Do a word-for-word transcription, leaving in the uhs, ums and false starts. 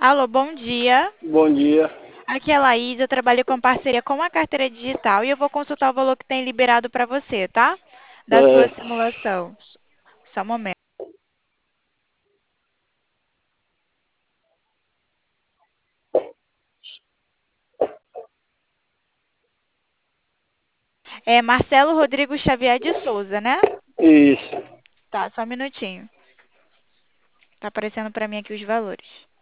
Alô, bom dia. Bom dia. Aqui é a Laís, eu trabalho com parceria com a carteira digital e eu vou consultar o valor que tem liberado para você, tá? Da sua Certo. simulação. Só um momento. É Marcelo Rodrigo Xavier de Souza, né? Isso. Tá, só um minutinho. Tá aparecendo para mim aqui os valores.